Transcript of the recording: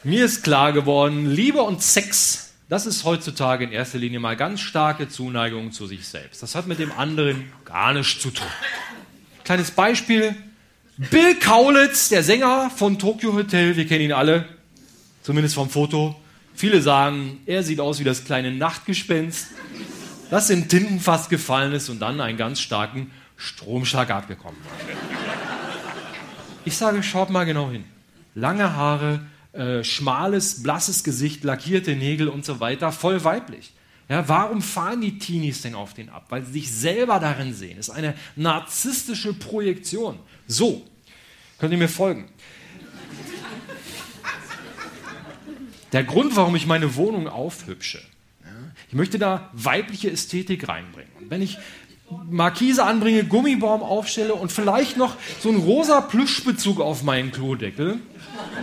Mir ist klar geworden, Liebe und Sex, das ist heutzutage in erster Linie mal ganz starke Zuneigung zu sich selbst. Das hat mit dem anderen gar nichts zu tun. Kleines Beispiel, Bill Kaulitz, der Sänger von Tokyo Hotel, wir kennen ihn alle, zumindest vom Foto. Viele sagen, er sieht aus wie das kleine Nachtgespenst, das in Tintenfass gefallen ist und dann einen ganz starken Stromschlag abbekommen hat. Ich sage, schaut mal genau hin. Lange Haare, schmales, blasses Gesicht, lackierte Nägel und so weiter, voll weiblich. Ja, warum fahren die Teenies denn auf den ab? Weil sie sich selber darin sehen. Das ist eine narzisstische Projektion. So, könnt ihr mir folgen? Der Grund, warum ich meine Wohnung aufhübsche, ich möchte da weibliche Ästhetik reinbringen. Und wenn ich Markise anbringe, Gummibaum aufstelle und vielleicht noch so einen rosa Plüschbezug auf meinen Klodeckel,